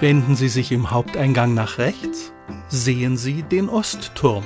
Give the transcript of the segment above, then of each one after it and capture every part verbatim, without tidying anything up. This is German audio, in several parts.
Wenden Sie sich im Haupteingang nach rechts, sehen Sie den Ostturm.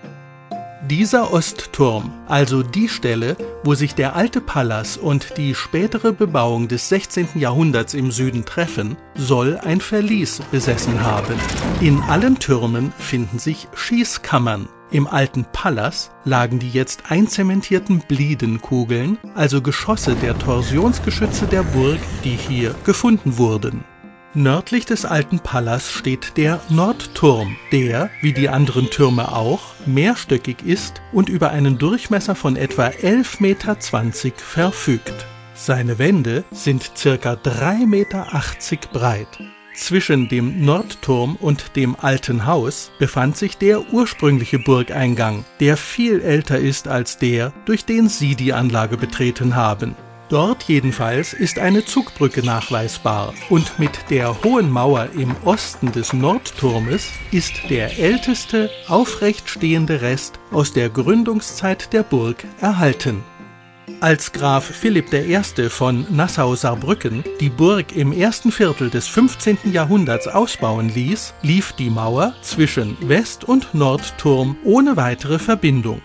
Dieser Ostturm, also die Stelle, wo sich der alte Palas und die spätere Bebauung des sechzehnten Jahrhunderts im Süden treffen, soll ein Verlies besessen haben. In allen Türmen finden sich Schießkammern. Im alten Palas lagen die jetzt einzementierten Bliedenkugeln, also Geschosse der Torsionsgeschütze der Burg, die hier gefunden wurden. Nördlich des alten Palas steht der Nordturm, der, wie die anderen Türme auch, mehrstöckig ist und über einen Durchmesser von etwa elf Meter zwanzig verfügt. Seine Wände sind ca. drei Meter achtzig breit. Zwischen dem Nordturm und dem alten Haus befand sich der ursprüngliche Burgeingang, der viel älter ist als der, durch den Sie die Anlage betreten haben. Dort jedenfalls ist eine Zugbrücke nachweisbar und mit der hohen Mauer im Osten des Nordturmes ist der älteste, aufrecht stehende Rest aus der Gründungszeit der Burg erhalten. Als Graf Philipp der Erste von Nassau-Saarbrücken die Burg im ersten Viertel des fünfzehnten Jahrhunderts ausbauen ließ, lief die Mauer zwischen West- und Nordturm ohne weitere Verbindung.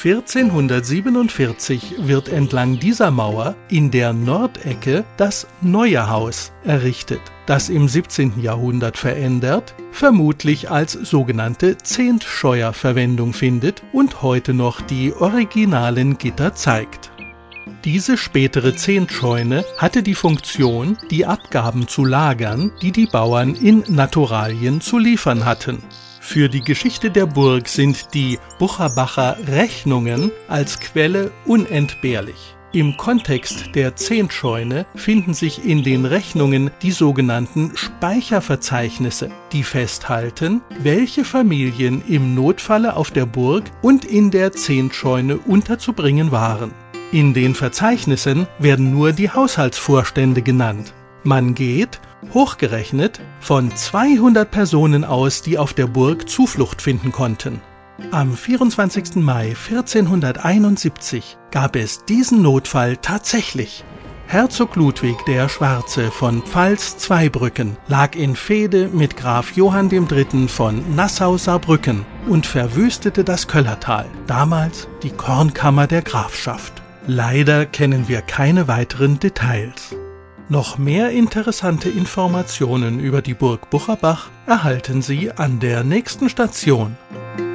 vierzehnhundertsiebenundvierzig wird entlang dieser Mauer in der Nordecke das Neue Haus errichtet, das im siebzehnten Jahrhundert verändert, vermutlich als sogenannte Zehntscheuer Verwendung findet und heute noch die originalen Gitter zeigt. Diese spätere Zehntscheune hatte die Funktion, die Abgaben zu lagern, die die Bauern in Naturalien zu liefern hatten. Für die Geschichte der Burg sind die Bucherbacher Rechnungen als Quelle unentbehrlich. Im Kontext der Zehntscheune finden sich in den Rechnungen die sogenannten Speicherverzeichnisse, die festhalten, welche Familien im Notfalle auf der Burg und in der Zehntscheune unterzubringen waren. In den Verzeichnissen werden nur die Haushaltsvorstände genannt. Man geht, hochgerechnet, von zweihundert Personen aus, die auf der Burg Zuflucht finden konnten. Am vierundzwanzigsten Mai vierzehnhunderteinundsiebzig gab es diesen Notfall tatsächlich. Herzog Ludwig der Schwarze von Pfalz-Zweibrücken lag in Fehde mit Graf Johann der Dritte von Nassau-Saarbrücken und verwüstete das Köllertal, damals die Kornkammer der Grafschaft. Leider kennen wir keine weiteren Details. Noch mehr interessante Informationen über die Burg Bucherbach erhalten Sie an der nächsten Station.